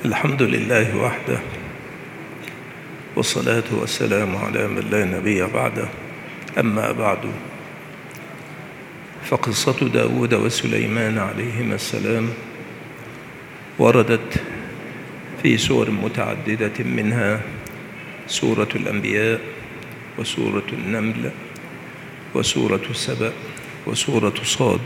الحمد لله وحده، والصلاة والسلام على من لا نبي بعده. أما بعد، فقصة داود وسليمان عليهما السلام وردت في سور متعددة، منها سورة الأنبياء، وسورة النمل، وسورة السبأ، وسورة صاد.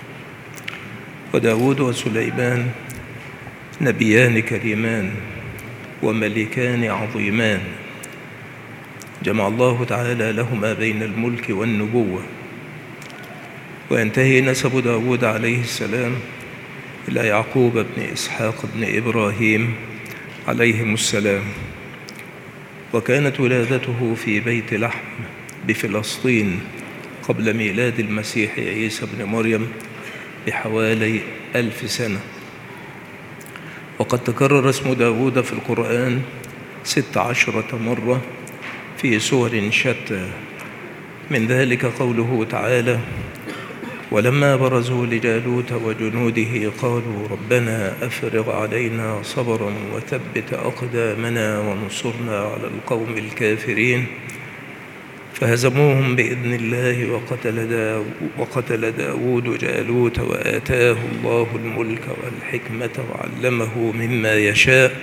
وداود وسليمان نبيان كريمان وملكان عظيمان، جمع الله تعالى لهما بين الملك والنبوة. وينتهي نسب داود عليه السلام إلى يعقوب بن إسحاق بن إبراهيم عليهم السلام. وكانت ولادته في بيت لحم بفلسطين قبل ميلاد المسيح عيسى بن مريم بحوالي 1000 سنة. وقد تكرر اسم داود في القرآن 16 مرة في سور شتى، من ذلك قوله تعالى: ولما برزوا لجالوت وجنوده قالوا ربنا أفرغ علينا صبرا وثبت أقدامنا وانصرنا على القوم الكافرين، فهزموهم بإذن الله وقتل داود جالوت وآتاه الله الملك والحكمة وعلمه مما يشاء،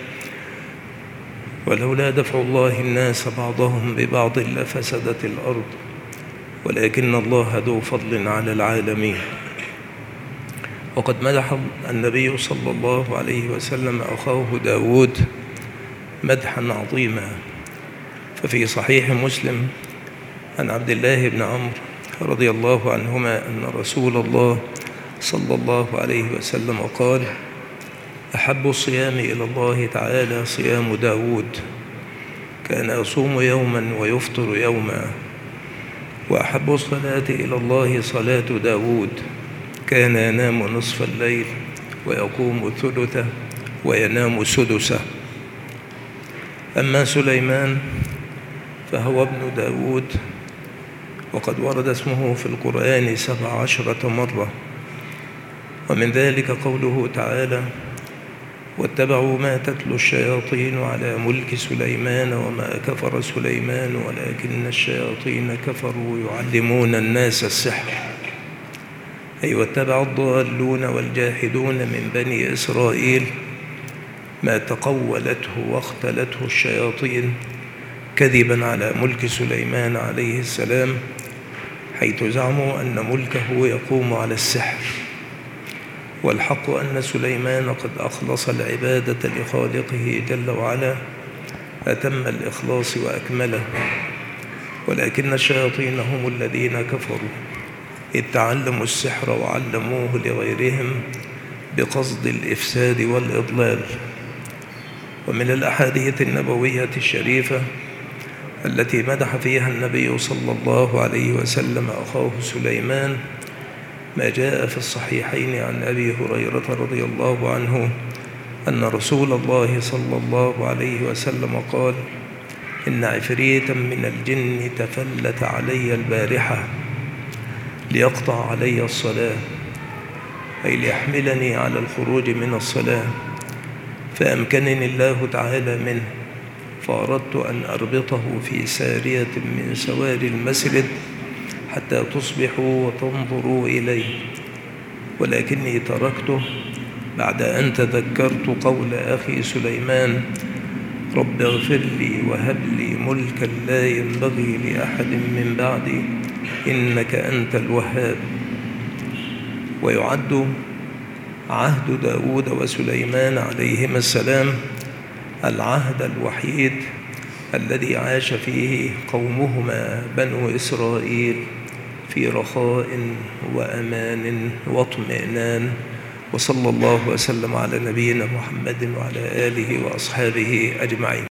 ولولا دفع الله الناس بعضهم ببعض لفسدت الأرض ولكن الله ذو فضل على العالمين. وقد مدح النبي صلى الله عليه وسلم أخاه داود مدحا عظيما، ففي صحيح مسلم عن عبد الله بن عمرو رضي الله عنهما أن رسول الله صلى الله عليه وسلم قال: أحب الصيام إلى الله تعالى صيام داود، كان يصوم يوما ويفطر يوما. وأحب الصلاة إلى الله صلاة داود، كان ينام نصف الليل ويقوم ثلثه وينام سدسه. أما سليمان فهو ابن داود، وقد ورد اسمه في القرآن 17 مرة، ومن ذلك قوله تعالى: واتبعوا ما تتلو الشياطين على ملك سليمان وما كفر سليمان ولكن الشياطين كفروا يعلمون الناس السحر. أي واتبع الضالون والجاحدون من بني إسرائيل ما تقولته واختلته الشياطين كذبا على ملك سليمان عليه السلام، حيث زعموا أن ملكه يقوم على السحر. والحق أن سليمان قد أخلص العبادة لخالقه جل وعلا أتم الإخلاص وأكمله، ولكن الشياطين هم الذين كفروا، إذ تعلموا السحر وعلموه لغيرهم بقصد الإفساد والإضلال. ومن الأحاديث النبوية الشريفة التي مدح فيها النبي صلى الله عليه وسلم أخاه سليمان ما جاء في الصحيحين عن أبي هريرة رضي الله عنه أن رسول الله صلى الله عليه وسلم قال: إن عفريتا من الجن تفلت علي البارحة ليقطع علي الصلاة، أي ليحملني على الخروج من الصلاة، فأمكنني الله تعالى منه، فأردت أن أربطه في سارية من سواري المسجد حتى تصبحوا وتنظروا إليه، ولكني تركته بعد أن تذكرت قول أخي سليمان: رب اغفر لي وهب لي ملكا لا ينبغي لأحد من بعدي إنك أنت الوهاب. ويعد عهد داود وسليمان عليهما السلام العهد الوحيد الذي عاش فيه قومهما بنو إسرائيل في رخاء وأمان واطمئنان. وصلى الله وسلم على نبينا محمد وعلى آله وأصحابه أجمعين.